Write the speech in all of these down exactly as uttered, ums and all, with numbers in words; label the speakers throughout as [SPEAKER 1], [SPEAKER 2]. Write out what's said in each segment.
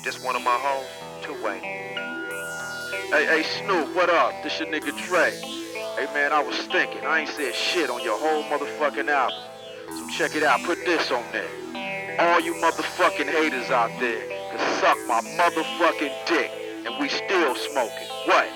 [SPEAKER 1] This one of my hoes, two-way. Hey, hey, Snoop, what up? This your nigga Dre. Hey, man, I was thinking. I ain't said shit on your whole motherfucking album. So check it out. Put this on there. All you motherfucking haters out there can suck my motherfucking dick. And we still smoking. What?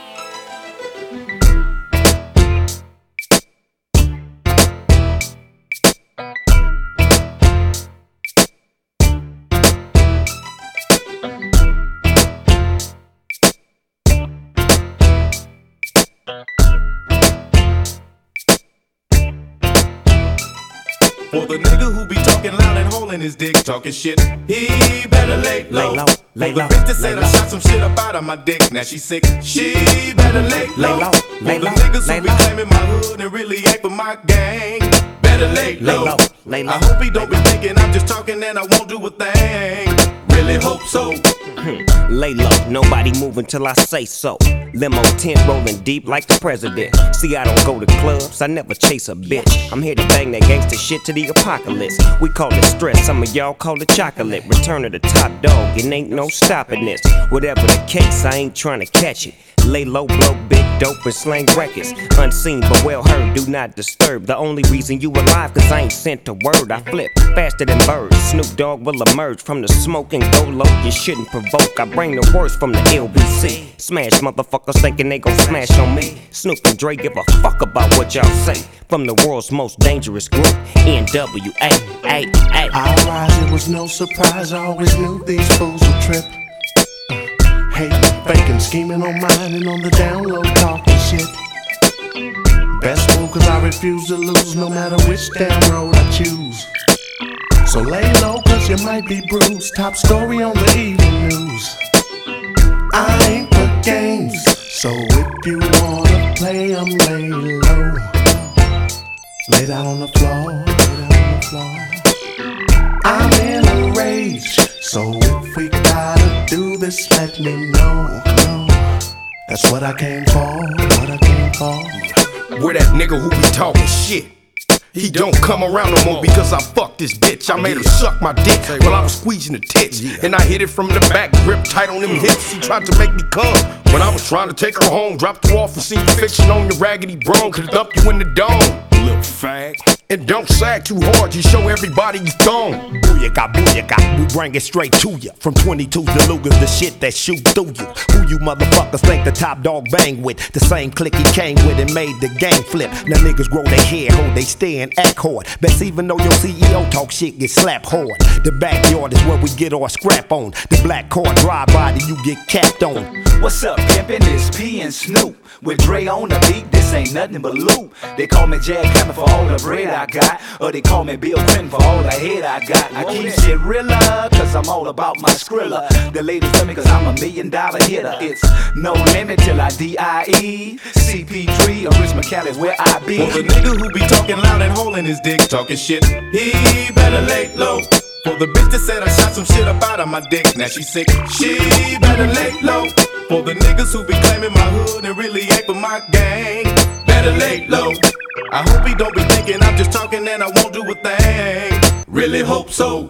[SPEAKER 2] For the nigga who be talking loud and holding his dick, talking shit, he better lay low.
[SPEAKER 3] Lay low, lay low.
[SPEAKER 2] For the bitch that said I shot some shit up out of my dick, now she sick, she better lay low.
[SPEAKER 3] Lay low, lay
[SPEAKER 2] For the
[SPEAKER 3] low,
[SPEAKER 2] niggas
[SPEAKER 3] lay
[SPEAKER 2] who be
[SPEAKER 3] low.
[SPEAKER 2] claiming my hood and really ain't for my gang, better lay low.
[SPEAKER 3] Lay low, lay low.
[SPEAKER 2] I hope he don't be thinking I'm just talking and I won't do a thing. Really hope so.
[SPEAKER 3] Lay low, nobody moving till I say so. Limo tent rolling deep like the president. See, I don't go to clubs, I never chase a bitch. I'm here to bang that gangsta shit to the apocalypse. We call it stress, some of y'all call it chocolate. Return of the top dog, it ain't no stopping this. Whatever the case, I ain't trying to catch it. Lay low, blow big dope and slang records. Unseen but well heard, do not disturb. The only reason you alive, cause I ain't sent a word. I flip faster than birds. Snoop Dogg will emerge from the smoke and go low. You shouldn't provoke, I bring the worst from the L B C. Smash motherfuckers thinking they gon' smash on me. Snoop and Dre give a fuck about what y'all say. From the world's most dangerous group, N W A, A, A.
[SPEAKER 4] I rise, it was no surprise, I always knew these fools would trip. Hating, faking, scheming on mine and on the down low talking shit. Best move cause I refuse to lose no matter which damn road I choose. So lay low cause you might be bruised. Top story on the evening news. I ain't for games, so if you wanna play, I'm lay low. Lay down on the floor, lay down on the floor. I'm in a rage, so if we gotta do this, let me know. That's what I came for, what I came for.
[SPEAKER 2] Where that nigga who be talking shit, he don't come around no more because I fucked this bitch. I made her suck my dick while I was squeezing the tits, and I hit it from the back, grip tight on them hips. He tried to make me come when I was trying to take her home. Dropped her off and seen you fiction on your raggedy bro. Could've dumped you in the dome, little fag. And don't sag too hard, you show everybody you thong.
[SPEAKER 5] Booyaka, booyaka, we bring it straight to ya. From twenty-twos to Lugers, the shit that shoot through you. Who you motherfuckers think the top dog bang with? The same clique he came with and made the game flip. Now niggas grow their hair, hold they stand, act hard. Best even though your C E O talk shit, get slapped hard. The backyard is where we get our scrap on. The black car drive by, you get capped on.
[SPEAKER 6] What's up, pimpin'? It's P and Snoop. With Dre on the beat, this ain't nothing but loot. They call me Jack Cameron for all the bread I got, or they call me Bill Clinton for all the head I got. I keep shit realer, cause I'm all about my Skrilla. The ladies love me cause I'm a million dollar hitter. It's no limit till I D I E. C P three or Rich McCallis where I be.
[SPEAKER 2] For the nigga who be talking loud and holding his dick, talking shit, he better lay low. For the bitch that said I shot some shit up out of my dick, now she sick, she better lay low. For the niggas who be claiming my hood and really ain't for my gang, better lay low. I hope he don't be thinking I'm just talking and I won't do a thing. Really hope so.